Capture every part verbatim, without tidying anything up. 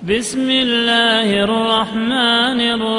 بسم الله الرحمن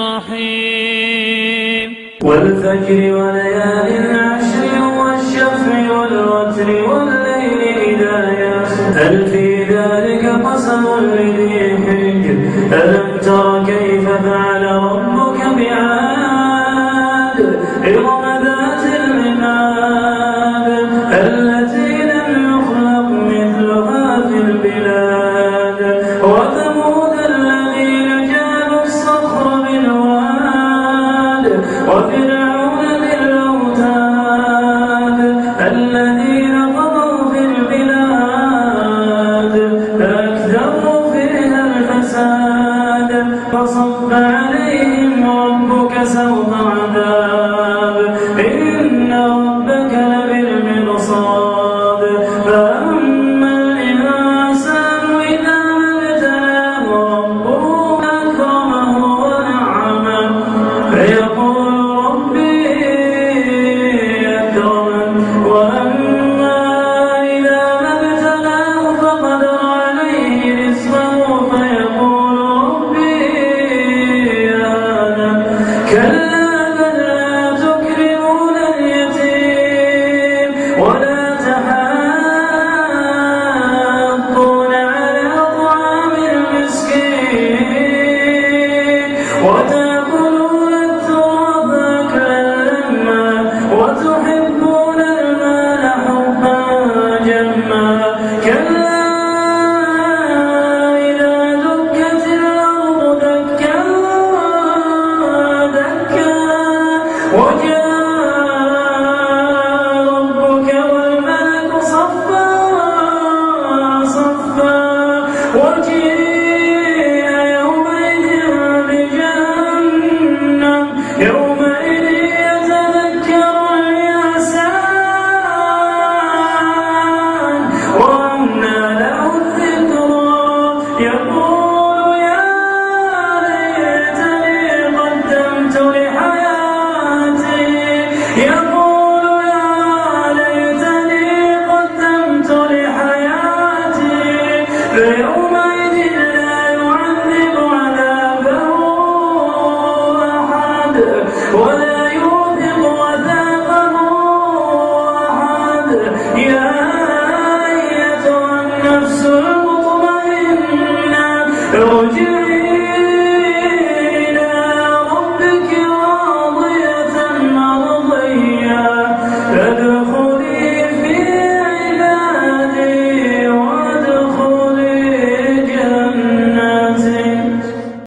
الرحيم والفجر وليال عشر والشفع والوتر والليل إذا يسر هل في ذلك قسم لذي حجر ألم تر كيف فعل ربك بعاد إرم ذات العماد التي لم يخلق مثلها في البلاد وثمود الذين جابوا الصخر بالواد وفرعون ذي الأوتاد الذين طغوا في البلاد فأكثروا فيها الفساد فصب عليهم ربك سوط عذاب إن ربك لبالمرصاد فأما الإنسان إذا ما ابتلاه ربه أكرمه ونعمه فيقول ربي أكرمن وأما إذا ما ابتلاه فقدر عليه رزقه فيقول ربي أهانن كلا بل لا تكرمون اليتيم ولا تحاضون على طعام المسكين وتأكلون التراث أكلا لما وتحبون المال حبا جما كلا إذا دكت الأرض دكا دكا وجاء ربك والملك صفا صفا وجيء يومئذ بجهنم يومئذ يتذكر الإنسان وأنى له الذكرى يقول يا ليتني قدمت لحياتي يقول يا ليتني قدمت لحياتي فيومئذ لا يعذب عذابه أحد ولا يوثق وثاقه أحد يا أيتها النفس المطمئنة ارجعي